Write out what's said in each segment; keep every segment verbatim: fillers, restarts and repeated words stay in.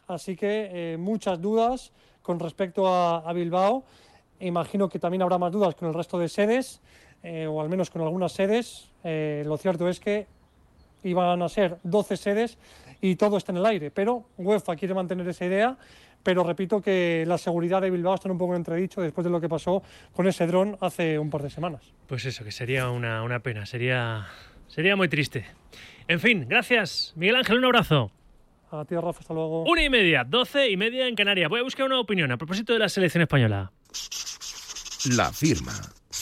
así que eh, muchas dudas con respecto a, a Bilbao. Imagino que también habrá más dudas con el resto de sedes, eh, o al menos con algunas sedes. Eh, lo cierto es que iban a ser doce sedes y todo está en el aire, pero UEFA quiere mantener esa idea, pero repito que la seguridad de Bilbao está un poco en entredicho después de lo que pasó con ese dron hace un par de semanas. Pues eso, que sería una, una pena, sería, sería muy triste. En fin, gracias, Miguel Ángel, un abrazo. A ti, Rafa, hasta luego. Una y media, doce y media en Canarias. Voy a buscar una opinión a propósito de la selección española. La firma.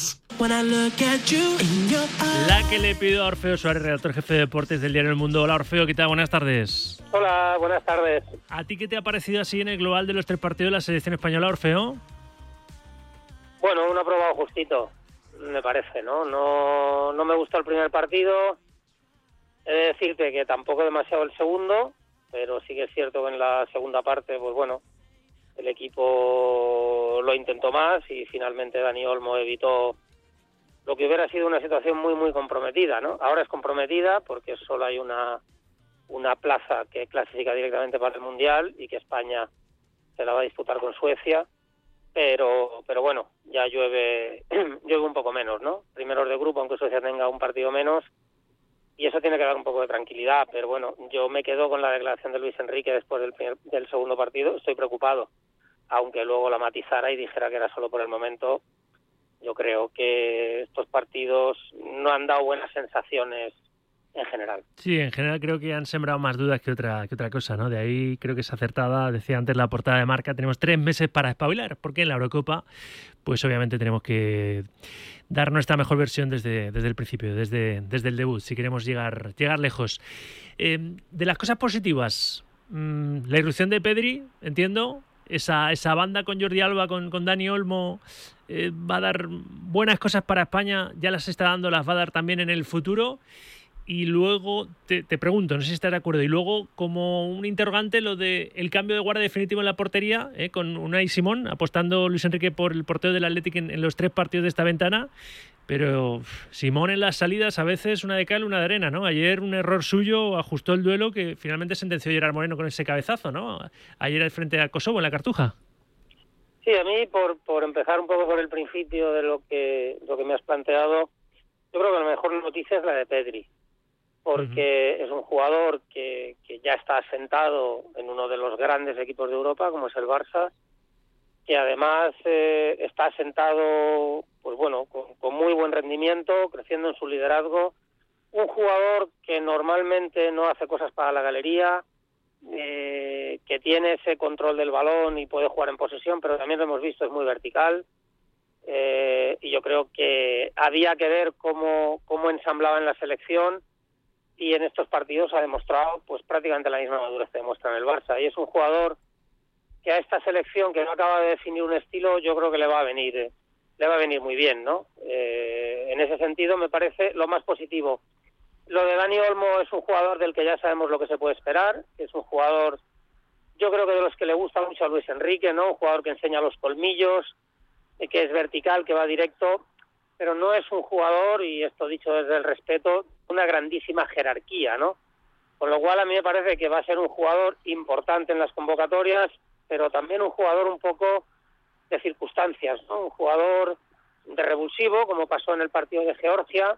La que le pido a Orfeo Suárez, redactor jefe de deportes del diario El Mundo. Hola, Orfeo, ¿qué tal? Buenas tardes. Hola, buenas tardes. ¿A ti qué te ha parecido así en el global de los tres partidos de la selección española, Orfeo? Bueno, un aprobado justito, me parece, ¿no? No, no me gustó el primer partido. He de decirte que tampoco demasiado el segundo, pero sí que es cierto que en la segunda parte, pues bueno, el equipo lo intentó más y finalmente Dani Olmo evitó lo que hubiera sido una situación muy, muy comprometida, ¿no? Ahora es comprometida porque solo hay una, una plaza que clasifica directamente para el Mundial y que España se la va a disputar con Suecia, pero pero bueno, ya llueve, llueve un poco menos, ¿no? Primeros de grupo, aunque Suecia tenga un partido menos, y eso tiene que dar un poco de tranquilidad, pero bueno, yo me quedo con la declaración de Luis Enrique después del, primer, del segundo partido. Estoy preocupado, aunque luego la matizara y dijera que era solo por el momento. Yo creo que estos partidos no han dado buenas sensaciones en general. Sí, en general creo que han sembrado más dudas que otra que otra cosa, ¿no? De ahí creo que es acertada, decía antes la portada de Marca, tenemos tres meses para espabilar, porque en la Eurocopa, pues obviamente tenemos que dar nuestra mejor versión desde, desde el principio, desde, desde el debut, si queremos llegar, llegar lejos. Eh, de las cosas positivas, mmm, la irrupción de Pedri, entiendo, esa, esa banda con Jordi Alba, con, con Dani Olmo, eh, va a dar buenas cosas para España, ya las está dando, las va a dar también en el futuro. Y luego te, te pregunto, no sé si estás de acuerdo, y luego como un interrogante lo de el cambio de guardia definitivo en la portería, eh, con Unai Simón, apostando Luis Enrique por el portero del Athletic en, en los tres partidos de esta ventana, pero uf, Simón en las salidas a veces una de cal, una de arena, ¿no? Ayer un error suyo ajustó el duelo que finalmente sentenció Gerard Moreno con ese cabezazo, ¿no? Ayer al frente a Kosovo en la Cartuja. Sí, a mí, por, por empezar un poco por el principio de lo que, lo que me has planteado, yo creo que la mejor noticia es la de Pedri, porque uh-huh. es un jugador que, que ya está asentado en uno de los grandes equipos de Europa, como es el Barça, que además eh, está asentado, pues bueno, con, con muy buen rendimiento, creciendo en su liderazgo, un jugador que normalmente no hace cosas para la galería, eh, que tiene ese control del balón y puede jugar en posesión, pero también lo hemos visto, es muy vertical, eh, y yo creo que había que ver cómo, cómo ensamblaba en la selección, y en estos partidos ha demostrado pues prácticamente la misma madurez que demuestra en el Barça, y es un jugador que a esta selección que no acaba de definir un estilo, yo creo que le va a venir eh, le va a venir muy bien, ¿no? Eh, en ese sentido me parece lo más positivo. Lo de Dani Olmo es un jugador del que ya sabemos lo que se puede esperar, que es un jugador, yo creo que de los que le gusta mucho a Luis Enrique, ¿no? Un jugador que enseña los colmillos, eh, que es vertical, que va directo, pero no es un jugador, y esto dicho desde el respeto, una grandísima jerarquía, ¿no? Con lo cual a mí me parece que va a ser un jugador importante en las convocatorias, pero también un jugador un poco de circunstancias, ¿no? Un jugador de revulsivo, como pasó en el partido de Georgia,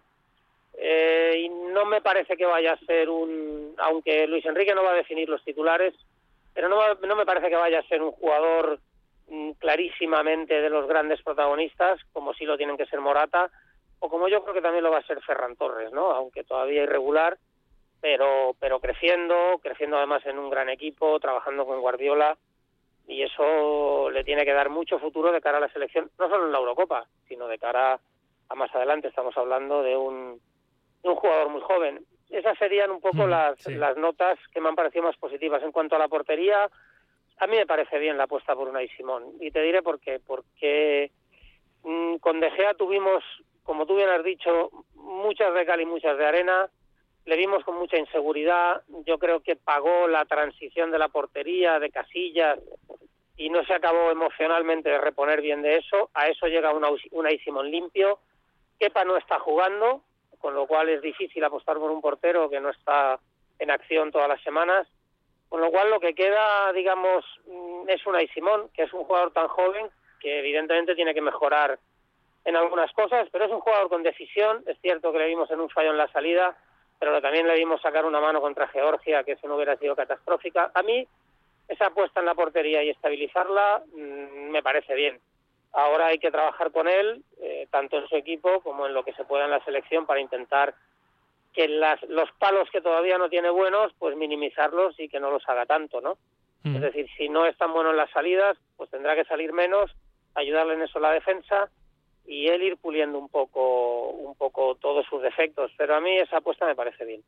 eh, y no me parece que vaya a ser un... Aunque Luis Enrique no va a definir los titulares, pero no, va, no me parece que vaya a ser un jugador mm, clarísimamente de los grandes protagonistas, como sí lo tienen que ser Morata, o como yo creo que también lo va a ser Ferran Torres, ¿no? Aunque todavía irregular, pero pero creciendo, creciendo además en un gran equipo, trabajando con Guardiola, y eso le tiene que dar mucho futuro de cara a la selección, no solo en la Eurocopa, sino de cara a más adelante. Estamos hablando de un, de un jugador muy joven. Esas serían un poco mm, las, sí. las notas que me han parecido más positivas. En cuanto a la portería, a mí me parece bien la apuesta por Unai Simón, y te diré por qué. Porque mmm, con De Gea tuvimos, como tú bien has dicho, muchas de cal y muchas de arena. Le vimos con mucha inseguridad. Yo creo que pagó la transición de la portería, de Casillas, y no se acabó emocionalmente de reponer bien de eso. A eso llega una Unai Simón limpio. Kepa no está jugando, con lo cual es difícil apostar por un portero que no está en acción todas las semanas. Con lo cual lo que queda, digamos, es Unai Simón, que es un jugador tan joven que evidentemente tiene que mejorar en algunas cosas, pero es un jugador con decisión. Es cierto que le vimos en un fallo en la salida, pero también le vimos sacar una mano contra Georgia, que eso no hubiera sido catastrófica. A mí, esa apuesta en la portería y estabilizarla mmm, me parece bien. Ahora hay que trabajar con él, eh, tanto en su equipo como en lo que se pueda en la selección, para intentar que las, los palos que todavía no tiene buenos, pues minimizarlos y que no los haga tanto, ¿no? Mm. Es decir, si no es tan bueno en las salidas, pues tendrá que salir menos, ayudarle en eso la defensa y él ir puliendo un poco, un poco todos sus defectos. Pero a mí esa apuesta me parece bien.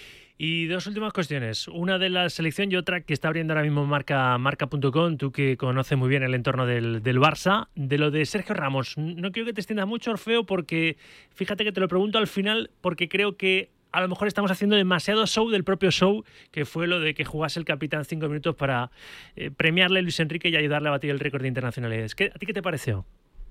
Y dos últimas cuestiones, una de la selección y otra que está abriendo ahora mismo marca marca punto com, tú que conoces muy bien el entorno del, del Barça, de lo de Sergio Ramos. No quiero que te extiendas mucho, Orfeo, porque fíjate que te lo pregunto al final, porque creo que a lo mejor estamos haciendo demasiado show del propio show, que fue lo de que jugase el capitán cinco minutos para eh, premiarle a Luis Enrique y ayudarle a batir el récord de internacionalidades. ¿Qué, ¿A ti qué te pareció?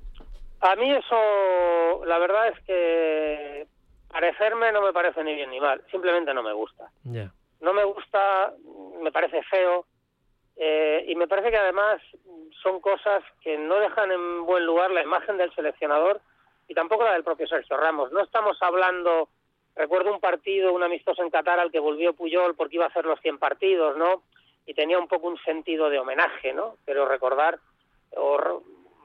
A mí eso, la verdad es que parecerme no me parece ni bien ni mal, simplemente no me gusta. Yeah. No me gusta, me parece feo, eh, y me parece que además son cosas que no dejan en buen lugar la imagen del seleccionador y tampoco la del propio Sergio Ramos. No estamos hablando... Recuerdo un partido, un amistoso en Qatar al que volvió Puyol porque iba a hacer los cien partidos, ¿no? Y tenía un poco un sentido de homenaje, ¿no? Pero recordar, o,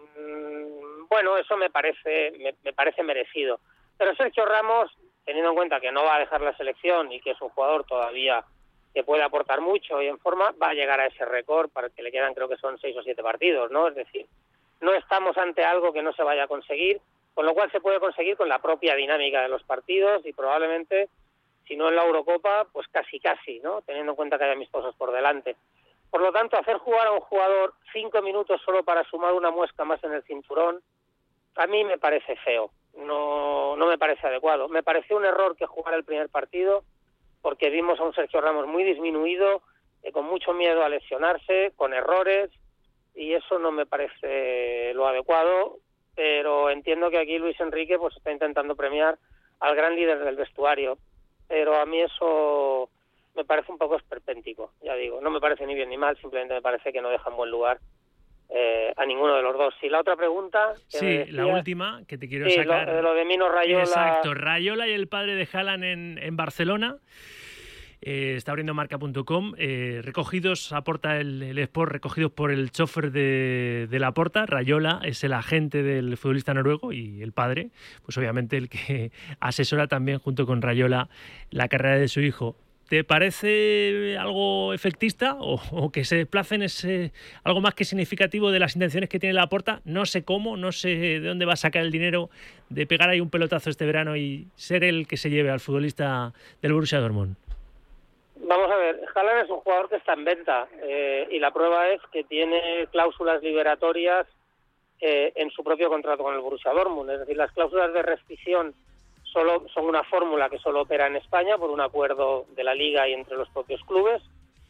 mmm, bueno, eso me parece, me, me parece merecido. Pero Sergio Ramos, teniendo en cuenta que no va a dejar la selección y que es un jugador todavía que puede aportar mucho y en forma, va a llegar a ese récord para el que le quedan, creo que son seis o siete partidos, ¿no? Es decir, no estamos ante algo que no se vaya a conseguir, con lo cual se puede conseguir con la propia dinámica de los partidos y probablemente, si no en la Eurocopa, pues casi casi, ¿no? Teniendo en cuenta que hay amistosos por delante. Por lo tanto, hacer jugar a un jugador cinco minutos solo para sumar una muesca más en el cinturón, a mí me parece feo, no, no me parece adecuado. Me pareció un error que jugara el primer partido, porque vimos a un Sergio Ramos muy disminuido, eh, con mucho miedo a lesionarse, con errores, y eso no me parece lo adecuado. Pero entiendo que aquí Luis Enrique pues está intentando premiar al gran líder del vestuario, pero a mí eso me parece un poco esperpéntico, ya digo, no me parece ni bien ni mal, simplemente me parece que no deja en buen lugar eh, a ninguno de los dos. Y la otra pregunta... Que sí, decías, la última, que te quiero sí, sacar... Lo, lo de Mino Raiola... Exacto, Raiola y el padre de Haaland en, en Barcelona. Eh, está abriendo marca punto com, eh, recogidos, aporta el, el Sport, recogidos por el chofer de, de Laporta. Raiola es el agente del futbolista noruego y el padre, pues obviamente el que asesora también junto con Raiola la carrera de su hijo. ¿Te parece algo efectista o, o que se desplacen ese algo más que significativo de las intenciones que tiene Laporta? No sé cómo, no sé de dónde va a sacar el dinero de pegar ahí un pelotazo este verano y ser el que se lleve al futbolista del Borussia Dortmund. Vamos a ver, Haaland es un jugador que está en venta eh, y la prueba es que tiene cláusulas liberatorias eh, en su propio contrato con el Borussia Dortmund. Es decir, las cláusulas de rescisión solo son una fórmula que solo opera en España por un acuerdo de la Liga y entre los propios clubes,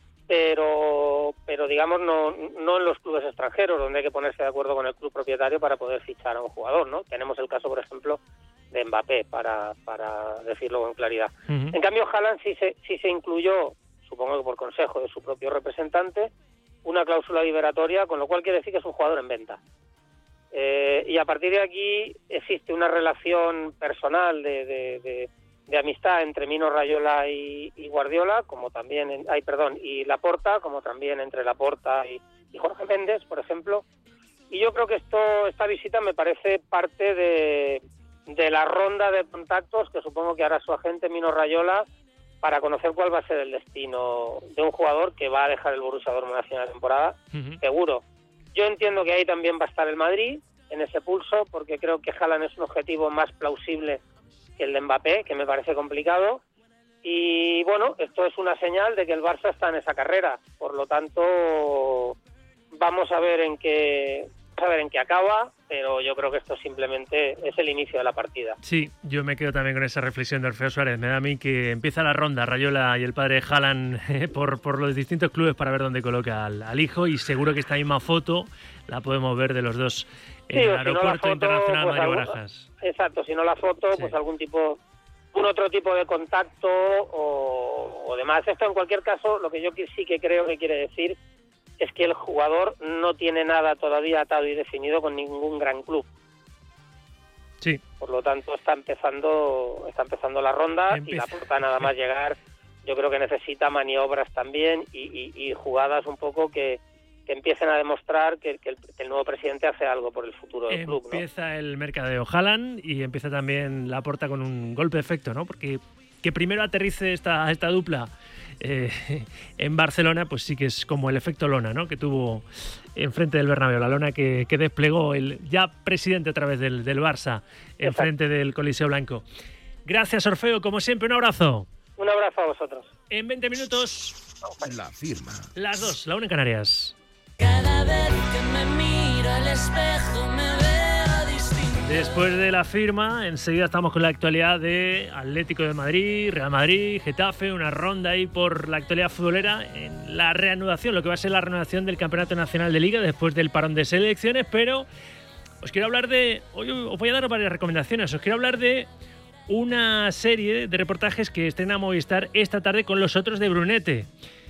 pero pero digamos no no en los clubes extranjeros, donde hay que ponerse de acuerdo con el club propietario para poder fichar a un jugador, ¿no? Tenemos el caso, por ejemplo, de Mbappé, para para decirlo con claridad. Uh-huh. En cambio, Haaland sí se, sí se incluyó, supongo que por consejo de su propio representante, una cláusula liberatoria, con lo cual quiere decir que es un jugador en venta. Eh, y a partir de aquí existe una relación personal de, de, de, de amistad entre Mino Raiola y, y Guardiola, como también, en, ay, perdón, y Laporta, como también entre Laporta y, y Jorge Méndez, por ejemplo. Y yo creo que esto esta visita me parece parte de... de la ronda de contactos que supongo que hará su agente Mino Raiola para conocer cuál va a ser el destino de un jugador que va a dejar el Borussia Dortmund a final de temporada, uh-huh. seguro. Yo entiendo que ahí también va a estar el Madrid, en ese pulso, porque creo que Haaland es un objetivo más plausible que el de Mbappé, que me parece complicado, y bueno, esto es una señal de que el Barça está en esa carrera, por lo tanto vamos a ver en qué... a ver en qué acaba, pero yo creo que esto simplemente es el inicio de la partida. Sí, yo me quedo también con esa reflexión de Orfeo Suárez. Me da a mí que empieza la ronda Raiola y el padre Haaland eh, por, por los distintos clubes para ver dónde coloca al, al hijo, y seguro que esta misma foto la podemos ver de los dos en sí, el aeropuerto si no foto, internacional pues Madrid Barajas. Exacto, si no la foto, sí. pues algún tipo un otro tipo de contacto o, o demás. Esto en cualquier caso, lo que yo sí que creo que quiere decir es que el jugador no tiene nada todavía atado y definido con ningún gran club. Sí. Por lo tanto, está empezando está empezando la ronda. Empieza. Y la Porta nada más llegar, yo creo que necesita maniobras también y, y, y jugadas un poco que, que empiecen a demostrar que, que, el, que el nuevo presidente hace algo por el futuro del empieza club, ¿no? Empieza el mercadeo Haaland y empieza también la Porta con un golpe de efecto, ¿no? Porque que primero aterrice esta, esta dupla eh, en Barcelona, pues sí que es como el efecto lona, ¿no? Que tuvo enfrente del Bernabéu, la lona que, que desplegó el ya presidente otra vez del, del Barça enfrente del Coliseo Blanco. Gracias, Orfeo, como siempre, un abrazo. Un abrazo a vosotros. En veinte minutos, La Firma. Las dos, la una en Canarias. Cada vez que me miro al espejo me veo distinto. Después de La Firma, enseguida estamos con la actualidad de Atlético de Madrid, Real Madrid, Getafe, una ronda ahí por la actualidad futbolera en la reanudación, lo que va a ser la reanudación del Campeonato Nacional de Liga después del parón de selecciones, pero os quiero hablar de... Hoy os voy a dar varias recomendaciones, os quiero hablar de una serie de reportajes que estrena Movistar esta tarde con Los Otros de Brunete.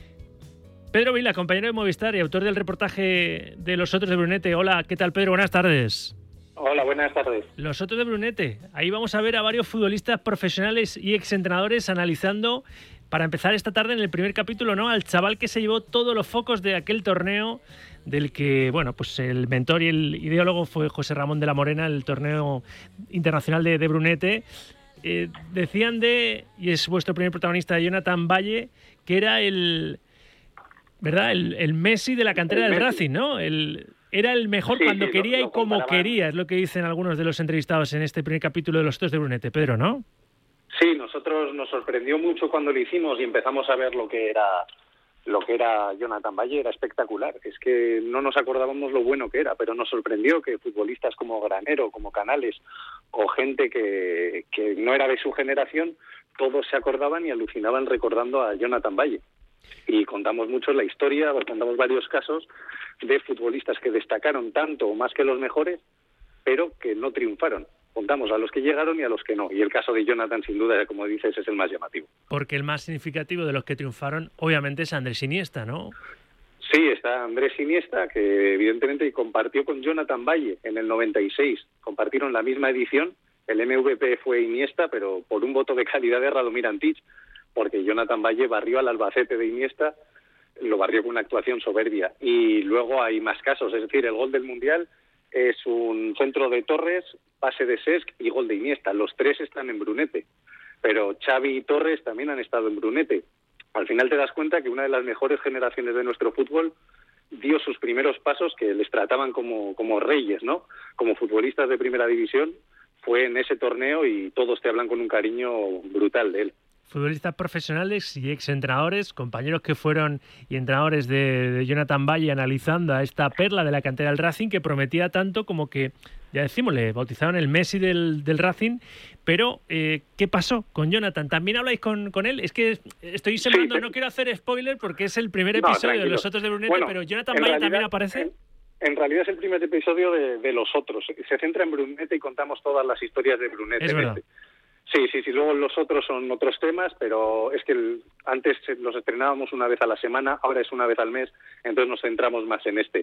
Pedro Vila, compañero de Movistar y autor del reportaje de Los Otros de Brunete. Hola, ¿qué tal, Pedro? Buenas tardes. Hola, buenas tardes. Los Otros de Brunete. Ahí vamos a ver a varios futbolistas profesionales y exentrenadores analizando, para empezar esta tarde en el primer capítulo, ¿no?, al chaval que se llevó todos los focos de aquel torneo del que, bueno, pues el mentor y el ideólogo fue José Ramón de la Morena, el torneo internacional de, de Brunete. Eh, decían de, y es vuestro primer protagonista, Jonathan Valle, que era el... ¿verdad? El, el Messi de la cantera el del Messi. Racing, ¿no? El, era el mejor sí, cuando sí, quería lo, lo y como comparaban. Quería, es lo que dicen algunos de los entrevistados en este primer capítulo de Los Otros de Brunete. Pedro, ¿no? Sí, nosotros nos sorprendió mucho cuando lo hicimos y empezamos a ver lo que era lo que era Jonathan Valle, era espectacular. Es que no nos acordábamos lo bueno que era, pero nos sorprendió que futbolistas como Granero, como Canales o gente que, que no era de su generación, todos se acordaban y alucinaban recordando a Jonathan Valle. Y contamos mucho la historia, contamos varios casos de futbolistas que destacaron tanto o más que los mejores, pero que no triunfaron. Contamos a los que llegaron y a los que no. Y el caso de Jonathan, sin duda, como dices, es el más llamativo. Porque el más significativo de los que triunfaron, obviamente, es Andrés Iniesta, ¿no? Sí, está Andrés Iniesta, que evidentemente compartió con Jonathan Valle en el noventa y seis. Compartieron la misma edición. El M V P fue Iniesta, pero por un voto de calidad de Radomir Antich, porque Jonathan Valle barrió al Albacete de Iniesta, lo barrió con una actuación soberbia. Y luego hay más casos, es decir, el gol del Mundial es un centro de Torres, pase de Cesc y gol de Iniesta. Los tres están en Brunete, pero Xavi y Torres también han estado en Brunete. Al final te das cuenta que una de las mejores generaciones de nuestro fútbol dio sus primeros pasos, que les trataban como, como reyes, ¿no? Como futbolistas de primera división, fue en ese torneo y todos te hablan con un cariño brutal de él. Futbolistas profesionales y exentrenadores, compañeros que fueron y entrenadores de, de Jonathan Valle, analizando a esta perla de la cantera del Racing que prometía tanto como que, ya decimos, le bautizaron el Messi del, del Racing, pero eh, ¿qué pasó con Jonathan? ¿También habláis con, con él? Es que estoy sembrando, sí, pero... no quiero hacer spoiler porque es el primer episodio no, de Los Otros de Brunete, bueno, pero Jonathan Valle realidad, también aparece. En, en realidad es el primer episodio de, de Los Otros. Se centra en Brunete y contamos todas las historias de Brunete. Es verdad. Sí, sí, sí, luego los otros son otros temas, pero es que el, antes los estrenábamos una vez a la semana, ahora es una vez al mes, entonces nos centramos más en este.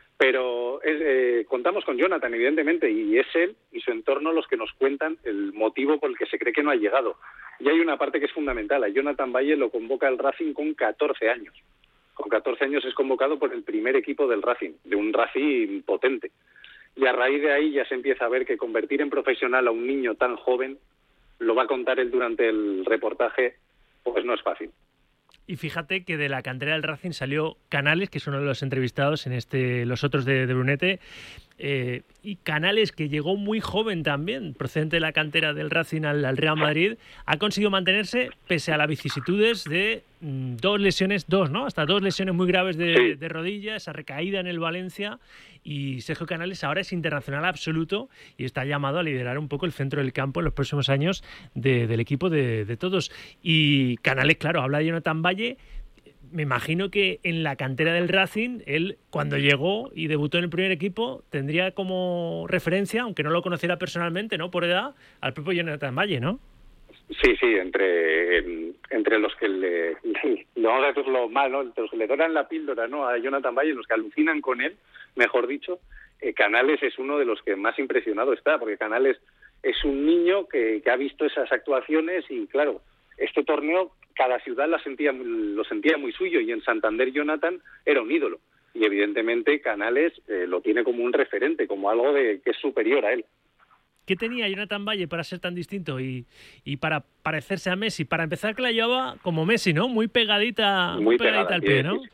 Pero es, eh, contamos con Jonathan, evidentemente, y es él y su entorno los que nos cuentan el motivo por el que se cree que no ha llegado. Y hay una parte que es fundamental, a Jonathan Valle lo convoca el Racing con catorce años. Con catorce años es convocado por el primer equipo del Racing, de un Racing potente. Y a raíz de ahí ya se empieza a ver que convertir en profesional a un niño tan joven, lo va a contar él durante el reportaje, pues no es fácil. Y fíjate que de la cantera del Racing salió Canales, que es uno de los entrevistados en este Los Otros de, de Brunete, eh, y Canales, que llegó muy joven también, procedente de la cantera del Racing al, al Real Madrid, ha conseguido mantenerse pese a las vicisitudes de mm, dos lesiones, dos, ¿no? Hasta dos lesiones muy graves de, sí. de rodilla, esa recaída en el Valencia, y Sergio Canales ahora es internacional absoluto y está llamado a liderar un poco el centro del campo en los próximos años de, del equipo de, de todos. Y Canales, claro, habla de Jonathan Valle. Me imagino que en la cantera del Racing, él cuando llegó y debutó en el primer equipo, tendría como referencia, aunque no lo conociera personalmente, ¿no?, por edad, al propio Jonathan Valle, ¿no? Sí, sí, entre entre los que le, le, le vamos a decirlo mal, ¿no? Entre los que le doran la píldora, ¿no? A Jonathan Valle, los que alucinan con él, mejor dicho, eh, Canales es uno de los que más impresionado está, porque Canales es un niño que, que ha visto esas actuaciones y, claro, este torneo cada ciudad la sentía, lo sentía muy suyo, y en Santander Jonathan era un ídolo. Y evidentemente Canales eh, lo tiene como un referente, como algo de que es superior a él. ¿Qué tenía Jonathan Valle para ser tan distinto y, y para parecerse a Messi? Para empezar, que la llevaba como Messi, ¿no? Muy pegadita, muy, muy pegadita pegada, al pie, ¿no?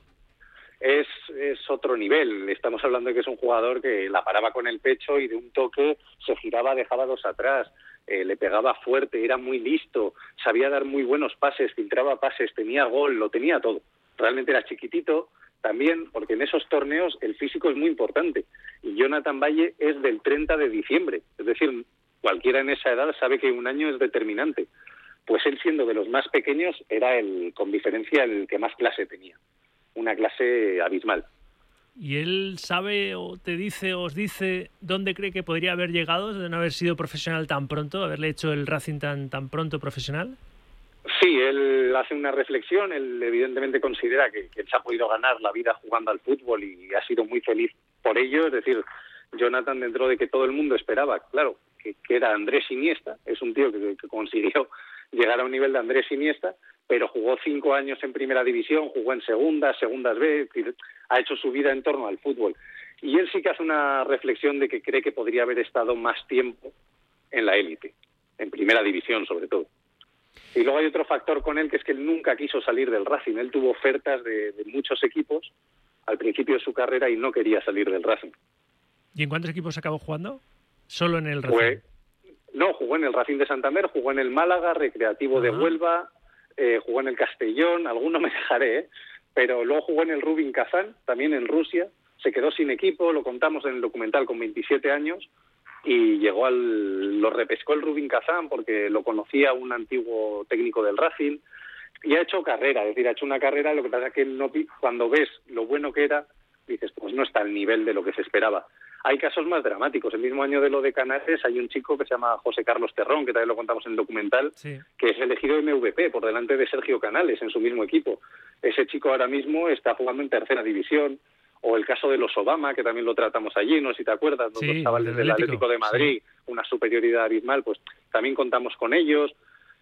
Es, es otro nivel. Estamos hablando de que es un jugador que la paraba con el pecho y de un toque se giraba, dejaba dos atrás, eh, le pegaba fuerte, era muy listo, sabía dar muy buenos pases, filtraba pases, tenía gol, lo tenía todo. Realmente era chiquitito también, porque en esos torneos el físico es muy importante. Y Jonathan Valle es del treinta de diciembre, es decir, cualquiera en esa edad sabe que un año es determinante. Pues él, siendo de los más pequeños, era el, con diferencia, el que más clase tenía. Una clase abismal. ¿Y él sabe o te dice o os dice dónde cree que podría haber llegado de no haber sido profesional tan pronto, haberle hecho el Racing tan, tan pronto profesional? Sí, él hace una reflexión, él evidentemente considera que, que él se ha podido ganar la vida jugando al fútbol y ha sido muy feliz por ello. Es decir, Jonathan, dentro de que todo el mundo esperaba, claro, que, que era Andrés Iniesta, es un tío que, que consiguió llegar a un nivel de Andrés Iniesta, pero jugó cinco años en primera división, jugó en segunda, segundas B, ha hecho su vida en torno al fútbol. Y él sí que hace una reflexión de que cree que podría haber estado más tiempo en la élite, en primera división sobre todo. Y luego hay otro factor con él, que es que él nunca quiso salir del Racing. Él tuvo ofertas de, de muchos equipos al principio de su carrera y no quería salir del Racing. ¿Y en cuántos equipos acabó jugando? ¿Solo en el Racing? Fue, no, jugó en el Racing de Santander, jugó en el Málaga, Recreativo uh-huh. de Huelva, eh, jugó en el Castellón, alguno me dejaré, ¿eh? Pero luego jugó en el Rubin Kazán, también en Rusia, se quedó sin equipo, lo contamos en el documental, con veintisiete años, y llegó al, lo repescó el Rubin Kazán porque lo conocía un antiguo técnico del Racing, y ha hecho carrera, es decir, ha hecho una carrera. Lo que pasa es que no, cuando ves lo bueno que era, dices, pues no está al nivel de lo que se esperaba. Hay casos más dramáticos. El mismo año de lo de Canales hay un chico que se llama José Carlos Terrón, que también lo contamos en el documental, sí. que es elegido M V P por delante de Sergio Canales en su mismo equipo. Ese chico ahora mismo está jugando en tercera división. O el caso de los Obama, que también lo tratamos allí, no sé si te acuerdas, sí, los chavales del Atlético de Madrid, sí. una superioridad abismal, pues también contamos con ellos.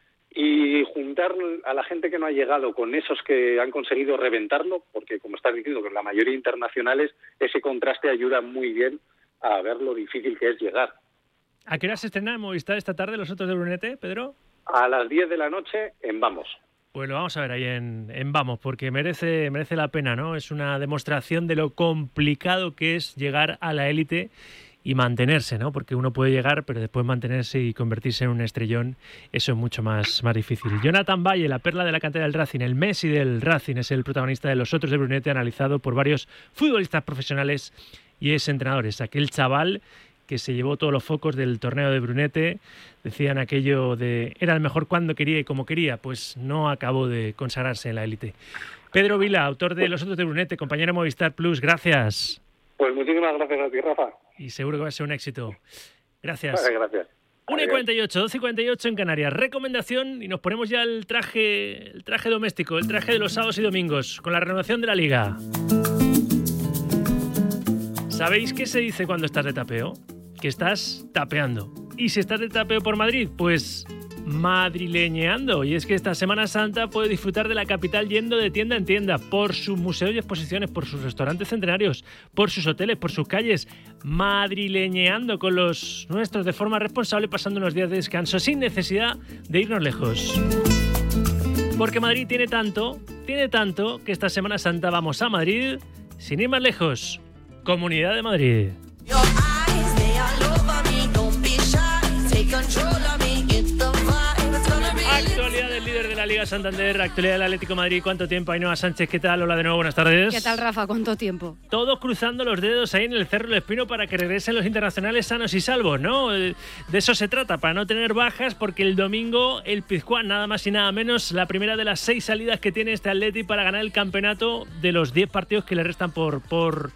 Y juntar a la gente que no ha llegado con esos que han conseguido reventarlo, porque como estás diciendo, que la mayoría internacionales, ese contraste ayuda muy bien a ver lo difícil que es llegar. ¿A qué hora se estrena en Movistar esta tarde Los Otros de Brunete, Pedro? A las diez de la noche en Vamos. Pues lo vamos a ver ahí en, en Vamos, porque merece, merece la pena, ¿no? Es una demostración de lo complicado que es llegar a la élite y mantenerse, ¿no? Porque uno puede llegar, pero después mantenerse y convertirse en un estrellón, eso es mucho más, más difícil. Jonathan Valle, la perla de la cantera del Racing, el Messi del Racing, es el protagonista de Los Otros de Brunete, analizado por varios futbolistas profesionales y exentrenadores. Aquel chaval que se llevó todos los focos del torneo de Brunete, decían aquello de era el mejor cuando quería y como quería, pues no acabó de consagrarse en la élite. Pedro Vila, autor de Los Otros de Brunete, compañero de Movistar Plus, gracias. Pues muchísimas gracias a ti, Rafa. Y seguro que va a ser un éxito. Gracias. Vale, gracias. una y cuarenta y ocho, doce y cuarenta y ocho en Canarias. Recomendación, y nos ponemos ya el traje, el traje doméstico, el traje de los sábados y domingos, con la renovación de la Liga. ¿Sabéis qué se dice cuando estás de tapeo? Que estás tapeando. Y si estás de tapeo por Madrid, pues madrileñeando. Y es que esta Semana Santa puedes disfrutar de la capital yendo de tienda en tienda, por sus museos y exposiciones, por sus restaurantes centenarios, por sus hoteles, por sus calles, madrileñeando con los nuestros de forma responsable, pasando unos días de descanso sin necesidad de irnos lejos. Porque Madrid tiene tanto, tiene tanto, que esta Semana Santa vamos a Madrid sin ir más lejos. Comunidad de Madrid. Actualidad del líder de la Liga Santander, actualidad del Atlético de Madrid. ¿Cuánto tiempo? Ainhoa Sánchez, ¿qué tal? Hola de nuevo, buenas tardes. ¿Qué tal, Rafa? ¿Cuánto tiempo? Todos cruzando los dedos ahí en el Cerro del Espino para que regresen los internacionales sanos y salvos, ¿no? De eso se trata, para no tener bajas, porque el domingo el Pizjuán, nada más y nada menos, la primera de las seis salidas que tiene este Atleti para ganar el campeonato de los diez partidos que le restan por... por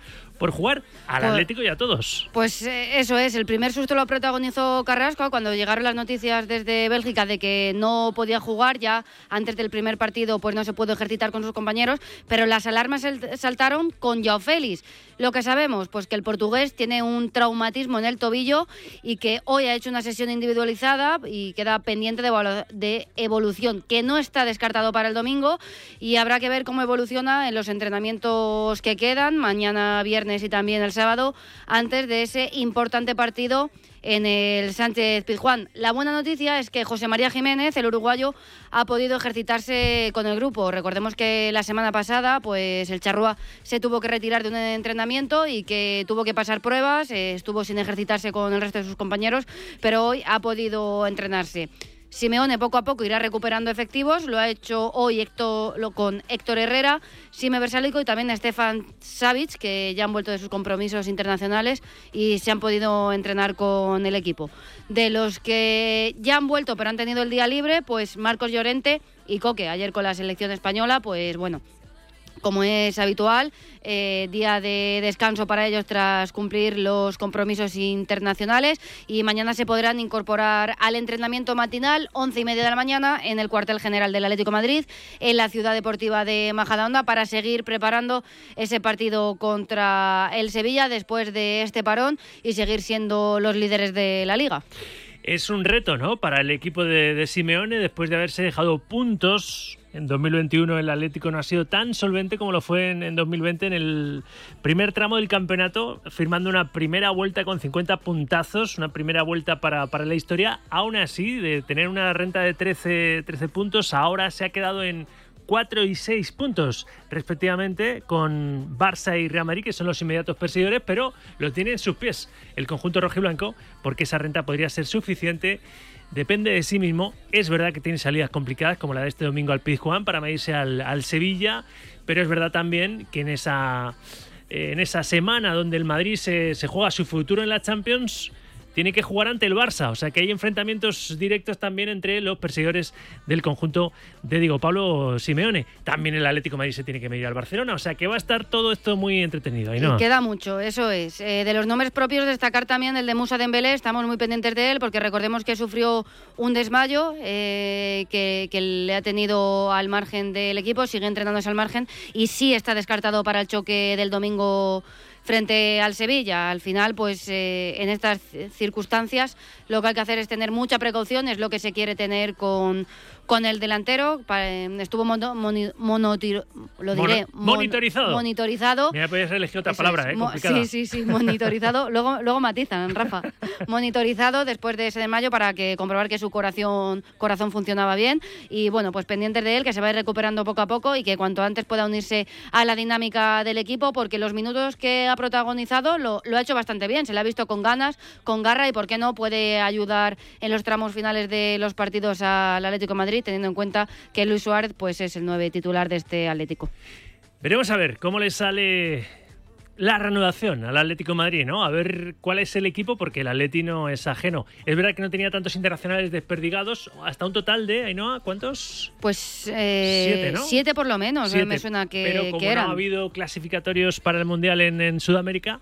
por jugar al pues, Atlético y a todos. Pues eh, eso es, el primer susto lo protagonizó Carrasco cuando llegaron las noticias desde Bélgica de que no podía jugar ya antes del primer partido, pues no se pudo ejercitar con sus compañeros, pero las alarmas saltaron con Joao Félix. Lo que sabemos, pues que el portugués tiene un traumatismo en el tobillo y que hoy ha hecho una sesión individualizada y queda pendiente de, evolu- de evolución, que no está descartado para el domingo y habrá que ver cómo evoluciona en los entrenamientos que quedan, mañana viernes y también el sábado, antes de ese importante partido en el Sánchez Pizjuán. La buena noticia es que José María Jiménez, el uruguayo, ha podido ejercitarse con el grupo. Recordemos que la semana pasada pues el charrúa se tuvo que retirar de un entrenamiento y que tuvo que pasar pruebas, eh, estuvo sin ejercitarse con el resto de sus compañeros, pero hoy ha podido entrenarse. Simeone poco a poco irá recuperando efectivos, lo ha hecho hoy Héctor, lo, con Héctor Herrera, Sime Versálico y también Stefan Savic, que ya han vuelto de sus compromisos internacionales y se han podido entrenar con el equipo. De los que ya han vuelto pero han tenido el día libre, pues Marcos Llorente y Coque. Ayer con la selección española, pues bueno, como es habitual, eh, día de descanso para ellos tras cumplir los compromisos internacionales y mañana se podrán incorporar al entrenamiento matinal, once y media de la mañana, en el cuartel general del Atlético de Madrid, en la ciudad deportiva de Majadahonda, para seguir preparando ese partido contra el Sevilla después de este parón y seguir siendo los líderes de la Liga. Es un reto, ¿no?, para el equipo de, de Simeone, después de haberse dejado puntos. En dos mil veintiuno el Atlético no ha sido tan solvente como lo fue en, en dos mil veinte en el primer tramo del campeonato, firmando una primera vuelta con cincuenta puntazos, una primera vuelta para, para la historia. Aún así, de tener una renta de trece, trece puntos, ahora se ha quedado en cuatro y seis puntos respectivamente, con Barça y Real Madrid, que son los inmediatos perseguidores, pero lo tiene en sus pies el conjunto rojiblanco, porque esa renta podría ser suficiente. Depende de sí mismo. Es verdad que tiene salidas complicadas, como la de este domingo al Pizjuán, para medirse al, al Sevilla, pero es verdad también que en esa, eh, en esa semana donde el Madrid se, se juega su futuro en la Champions, tiene que jugar ante el Barça, o sea que hay enfrentamientos directos también entre los perseguidores del conjunto de Diego Pablo Simeone. También el Atlético de Madrid se tiene que medir al Barcelona, o sea que va a estar todo esto muy entretenido. ¿No? Y queda mucho, eso es. Eh, de los nombres propios, destacar también el de Moussa Dembélé, estamos muy pendientes de él porque recordemos que sufrió un desmayo eh, que, que le ha tenido al margen del equipo, sigue entrenándose al margen y sí está descartado para el choque del domingo frente al Sevilla. Al final, pues eh, en estas circunstancias lo que hay que hacer es tener mucha precaución, es lo que se quiere tener con, con el delantero. Estuvo mono, moni, monotiro, lo diré, Mono, monitorizado. Mon, monitorizado. Mira, podías elegir otra Eso palabra, es, ¿eh? Complicada. Sí, sí, sí, monitorizado. luego, luego matizan, Rafa. Monitorizado después de ese desmayo para que comprobar que su corazón, corazón funcionaba bien. Y bueno, pues pendientes de él, que se va a ir recuperando poco a poco y que cuanto antes pueda unirse a la dinámica del equipo, porque los minutos que ha protagonizado lo, lo ha hecho bastante bien. Se le ha visto con ganas, con garra y, ¿por qué no?, puede ayudar en los tramos finales de los partidos al Atlético de Madrid, teniendo en cuenta que Luis Suárez pues es el nueve titular de este Atlético. Veremos a ver cómo le sale la reanudación al Atlético de Madrid, ¿no? A ver cuál es el equipo, porque el Atleti no es ajeno. Es verdad que no tenía tantos internacionales desperdigados, hasta un total de, Ainhoa, ¿cuántos? Pues eh, siete, ¿no? Siete por lo menos, siete. Me suena que, Pero como que no eran. ha habido clasificatorios para el Mundial en, en Sudamérica,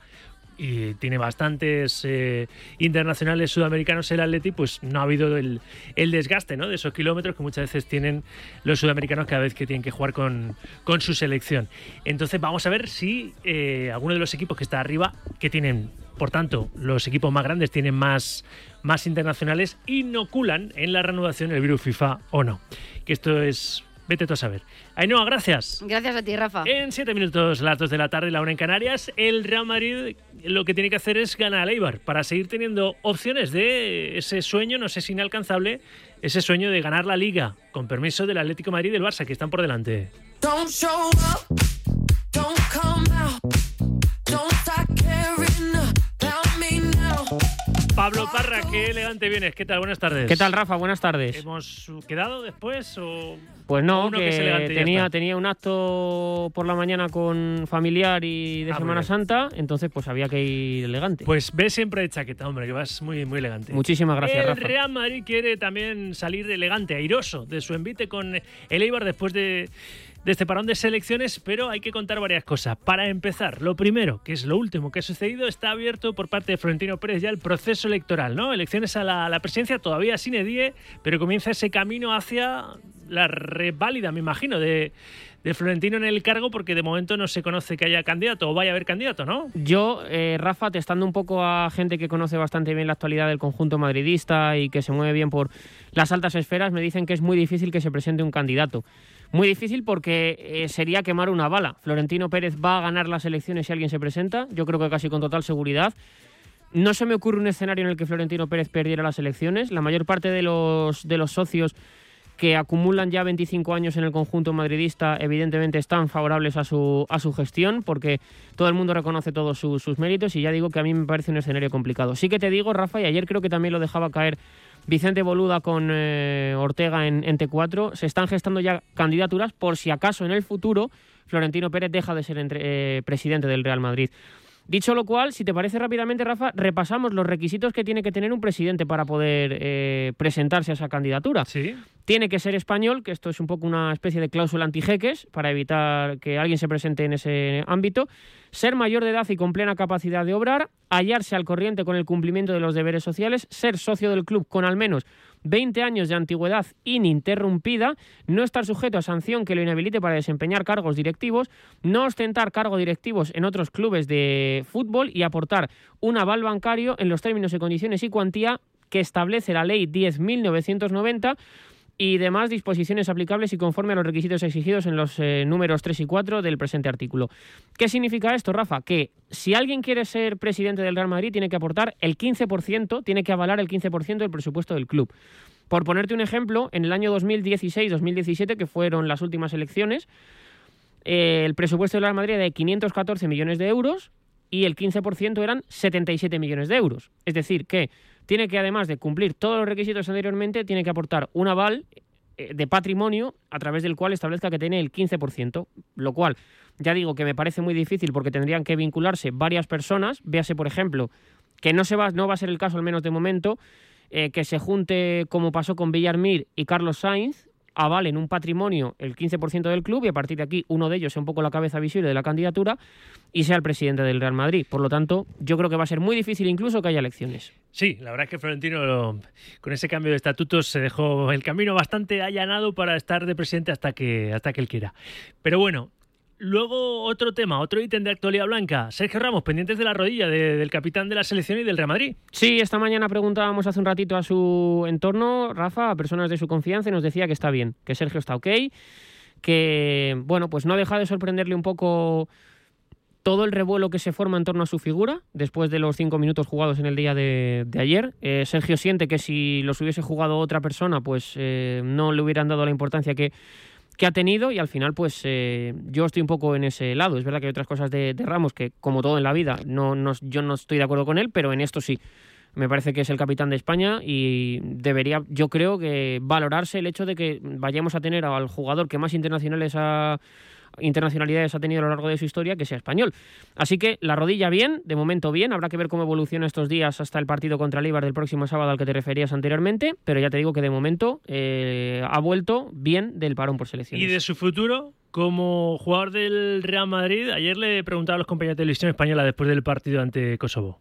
y tiene bastantes eh, internacionales sudamericanos el Atleti, pues no ha habido el, el desgaste, ¿no?, de esos kilómetros que muchas veces tienen los sudamericanos cada vez que tienen que jugar con, con su selección. Entonces vamos a ver si eh, alguno de los equipos que está arriba, que tienen, por tanto, los equipos más grandes tienen más, más internacionales, inoculan en la reanudación el virus FIFA o no. Que esto es... Vete tú a saber. Ainhoa, gracias. Gracias a ti, Rafa. En siete minutos, las dos de la tarde, la una en Canarias, el Real Madrid lo que tiene que hacer es ganar al Eibar para seguir teniendo opciones de ese sueño, no sé si inalcanzable, ese sueño de ganar la Liga, con permiso del Atlético de Madrid y del Barça, que están por delante. Don't show up, don't come out, don't start caring about me now. Pablo Parra, qué elegante vienes. ¿Qué tal? Buenas tardes. ¿Qué tal, Rafa? Buenas tardes. ¿Hemos quedado después o...? Pues no, uno que, que es elegante y ya tenía, está? tenía un acto por la mañana con familiar y de Ah, muy Semana bien. Santa, entonces pues había que ir elegante. Pues ve siempre de chaqueta, hombre, que vas muy, muy elegante. Muchísimas gracias, El Rafa. Real Madrid quiere también salir elegante, airoso, de su envite con el Eibar después de de este parón de selecciones, pero hay que contar varias cosas. Para empezar, lo primero, que es lo último que ha sucedido, está abierto por parte de Florentino Pérez ya el proceso electoral, ¿no? Elecciones a la, a la presidencia todavía sine die, pero comienza ese camino hacia la reválida, me imagino, de, de Florentino en el cargo, porque de momento no se conoce que haya candidato o vaya a haber candidato, ¿no? Yo, eh, Rafa, testando un poco a gente que conoce bastante bien la actualidad del conjunto madridista y que se mueve bien por las altas esferas, me dicen que es muy difícil que se presente un candidato. Muy difícil porque eh, sería quemar una bala. Florentino Pérez va a ganar las elecciones si alguien se presenta, yo creo que casi con total seguridad. No se me ocurre un escenario en el que Florentino Pérez perdiera las elecciones. La mayor parte de los, de los socios que acumulan ya veinticinco años en el conjunto madridista evidentemente están favorables a su, a su gestión, porque todo el mundo reconoce todos sus, sus méritos, y ya digo que a mí me parece un escenario complicado. Sí que te digo, Rafa, y ayer creo que también lo dejaba caer Vicente Boluda con eh, Ortega en, en T cuatro, se están gestando ya candidaturas por si acaso en el futuro Florentino Pérez deja de ser entre, eh, presidente del Real Madrid. Dicho lo cual, si te parece rápidamente, Rafa, repasamos los requisitos que tiene que tener un presidente para poder eh, presentarse a esa candidatura. Sí. Tiene que ser español, que esto es un poco una especie de cláusula antijeques para evitar que alguien se presente en ese ámbito. Ser mayor de edad y con plena capacidad de obrar, hallarse al corriente con el cumplimiento de los deberes sociales, ser socio del club con al menos veinte años de antigüedad ininterrumpida, no estar sujeto a sanción que lo inhabilite para desempeñar cargos directivos, no ostentar cargos directivos en otros clubes de fútbol y aportar un aval bancario en los términos y condiciones y cuantía que establece la Ley diez mil novecientos noventa y demás disposiciones aplicables y conforme a los requisitos exigidos en los eh, números tres y cuatro del presente artículo. ¿Qué significa esto, Rafa? Que si alguien quiere ser presidente del Real Madrid tiene que aportar el quince por ciento, tiene que avalar el quince por ciento del presupuesto del club. Por ponerte un ejemplo, en el año dos mil dieciséis dos mil diecisiete, que fueron las últimas elecciones, eh, el presupuesto del Real Madrid era de quinientos catorce millones de euros y el quince por ciento eran setenta y siete millones de euros. Es decir, que tiene que, además de cumplir todos los requisitos anteriormente, tiene que aportar un aval de patrimonio a través del cual establezca que tiene el quince por ciento, lo cual ya digo que me parece muy difícil porque tendrían que vincularse varias personas. Véase, por ejemplo, que no, se va, no va a ser el caso, al menos de momento, eh, que se junte, como pasó con Villarmir y Carlos Sainz, avalen un patrimonio el quince por ciento del club y a partir de aquí uno de ellos sea un poco la cabeza visible de la candidatura y sea el presidente del Real Madrid. Por lo tanto, yo creo que va a ser muy difícil incluso que haya elecciones. Sí, la verdad es que Florentino lo, con ese cambio de estatutos se dejó el camino bastante allanado para estar de presidente hasta que, hasta que él quiera. Pero bueno, luego otro tema, otro ítem de actualidad blanca. Sergio Ramos, pendientes de la rodilla de, del capitán de la selección y del Real Madrid. Sí, esta mañana preguntábamos hace un ratito a su entorno, Rafa, a personas de su confianza, y nos decía que está bien, que Sergio está ok, que bueno, pues no deja de sorprenderle un poco todo el revuelo que se forma en torno a su figura después de los cinco minutos jugados en el día de, de ayer. Eh, Sergio siente que si los hubiese jugado otra persona, pues eh, no le hubieran dado la importancia que que ha tenido, y al final pues eh, yo estoy un poco en ese lado. Es verdad que hay otras cosas de, de Ramos que, como todo en la vida, no, no, yo no estoy de acuerdo con él, pero en esto sí. Me parece que es el capitán de España y debería, yo creo que valorarse el hecho de que vayamos a tener al jugador que más internacionales ha internacionalidades ha tenido a lo largo de su historia, que sea español. Así que la rodilla bien, de momento bien, habrá que ver cómo evoluciona estos días hasta el partido contra el Eibar del próximo sábado al que te referías anteriormente, pero ya te digo que de momento eh, ha vuelto bien del parón por selecciones. ¿Y de su futuro como jugador del Real Madrid? Ayer le preguntaba a los compañeros de Televisión Española después del partido ante Kosovo.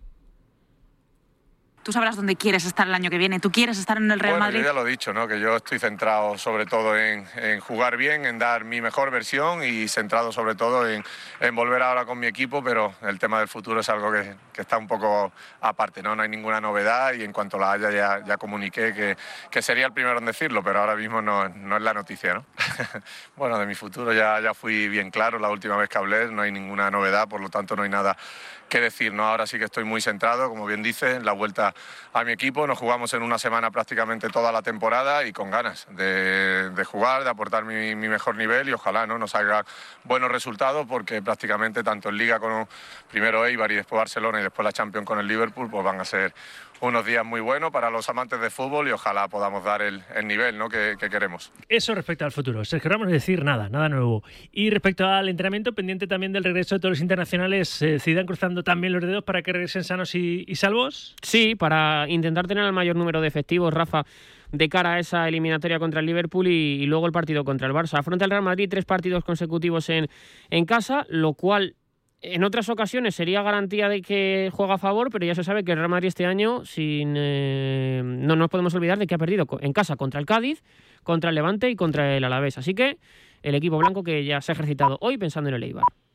Tú sabrás dónde quieres estar el año que viene. ¿Tú quieres estar en el Real bueno, Madrid? Yo ya lo he dicho, ¿no? Que yo estoy centrado sobre todo en, en jugar bien, en dar mi mejor versión y centrado sobre todo en, en volver ahora con mi equipo, pero el tema del futuro es algo que, que está un poco aparte, ¿no? No hay ninguna novedad y en cuanto la haya ya, ya comuniqué que, que sería el primero en decirlo, pero ahora mismo no, no es la noticia, ¿no? Bueno, de mi futuro ya, ya fui bien claro la última vez que hablé, no hay ninguna novedad, por lo tanto no hay nada que decir, ¿no? Ahora sí que estoy muy centrado, como bien dice, en la vuelta a mi equipo. Nos jugamos en una semana prácticamente toda la temporada y con ganas de, de jugar, de aportar mi, mi mejor nivel y ojalá, ¿no?, nos salga buenos resultados, porque prácticamente tanto en Liga con primero Eibar y después Barcelona y después la Champions con el Liverpool, pues van a ser unos días muy buenos para los amantes de fútbol y ojalá podamos dar el, el nivel, ¿no?, que, que queremos. Eso respecto al futuro. Sergio Ramos, decir nada, nada nuevo. Y respecto al entrenamiento, pendiente también del regreso de todos los internacionales, eh, Zidane cruzando también los dedos para que regresen sanos y, y salvos. Sí, para intentar tener el mayor número de efectivos, Rafa. de cara a esa eliminatoria contra el Liverpool y, y luego el partido contra el Barça. Afronta el Real Madrid tres partidos consecutivos en, en casa, lo cual en otras ocasiones sería garantía de que juega a favor, pero ya se sabe que el Real Madrid este año sin, eh, no nos podemos olvidar de que ha perdido en casa contra el Cádiz, contra el Levante y contra el Alavés. Así que el equipo blanco que ya se ha ejercitado hoy pensando en el Eibar.